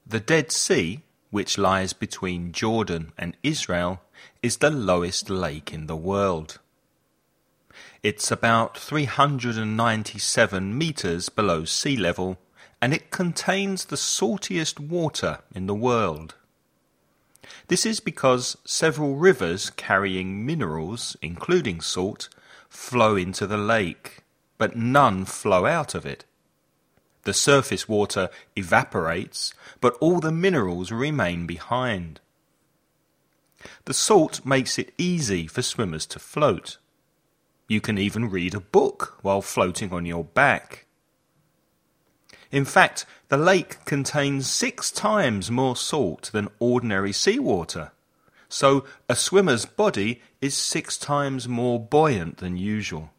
The Dead Sea, which lies between Jordan and Israel, is the lowest lake in the world. It's about 397 meters below sea level, and it contains the saltiest water in the world. This is because several rivers carrying minerals, including salt, flow into the lake, but none flow out of it. The surface water evaporates, but all the minerals remain behind. The salt makes it easy for swimmers to float. You can even read a book while floating on your back. In fact, the lake contains 6 times more salt than ordinary seawater, so a swimmer's body is 6 times more buoyant than usual.